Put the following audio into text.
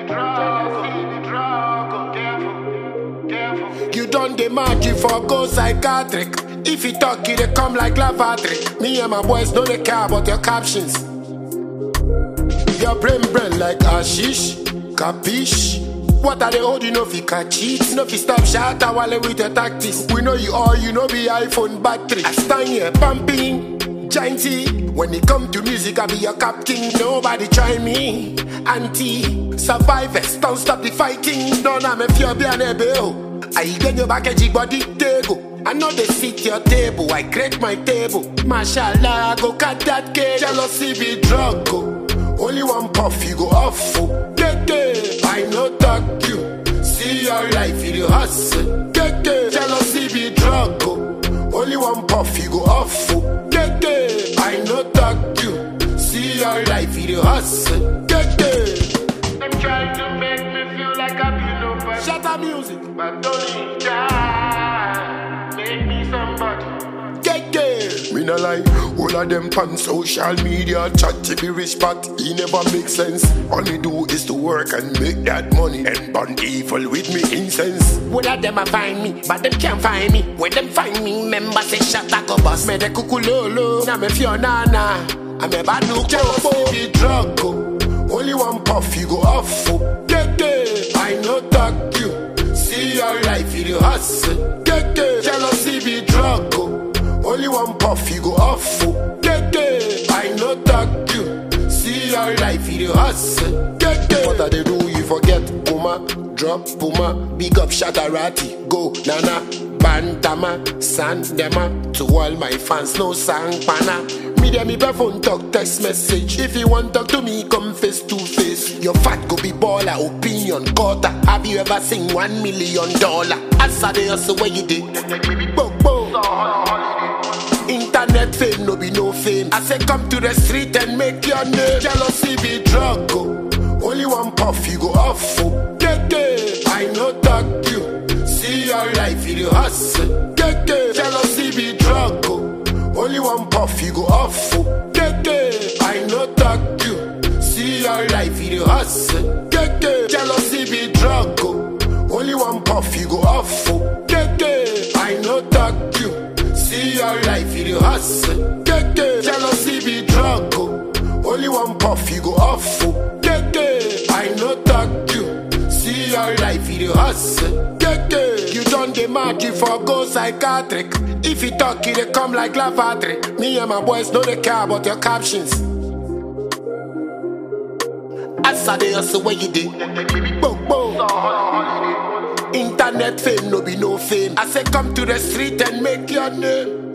You done the magic for go psychiatric. If you talk, it they come like lavatory. Me and my boys know they care about your captions. Your brain like hashish, capiche. What are they holding? No fi catch cheats, no fi stop shatter while with your tactics. We know you all, you know be iPhone battery. I stand here pumping, gianty. When it come to music, I be your captain. Nobody try me, anti. Survivors, don't stop the fighting. No, I'm a few bianebe. I get your package body table. I know they sit your table, I create my table. Mashallah, go cut that cake. Jealousy be drug, go. Only one puff, you go off. I know talk you. See your life, you hustle. Jealousy be drug, go. Only one puff, you go off. I know talk you. See your life, you hustle. Them trying to make me feel like I be nobody. Shut up music. But don't try, make me somebody. Me no lie, all of them on social media chat to be respect. He never makes sense. All me do is to work and make that money and burn evil with me incense. All of them a find me, but them can't find me. When them find me, members say shut up, go boss. Me de kukulolo, na me fiona na. I'm a bad new jealousy be drug go. Only one puff you go off. I know talk you. See your life you hustle. Jealousy be drug go. Only one puff you go off. I know talk you. See your life you hustle. What are they do? You forget Puma, drop Puma. Big up Shatarati, go Nana, Bantama, Sandema. To all my fans, no sang pana. Me dem me phone talk text message. If you want talk to me, come face to face. Your fat go be baller, opinion quarter. Have you ever seen $1 million? As I hustle where you did. Internet fame no be no fame. I say come to the street and make your name. Jealousy be drug go. Only one puff you go off. I know talk you. See your life you hustle. Jealousy be drug go. Only one puff you go off. I know talk you. See your life you hustle. Jealousy be drug go. Only one puff you go off. I know talk you. See your life you hustle. Jealousy be drug go. Only one puff you go off. I know talk you. See your life you hustle. You done the magic for go psychiatric. If you talk it they come like lavatory. Me and my boys know they care about your captions. As I hustle where you did. Internet fame no be no fame. I say come to the street and make your name.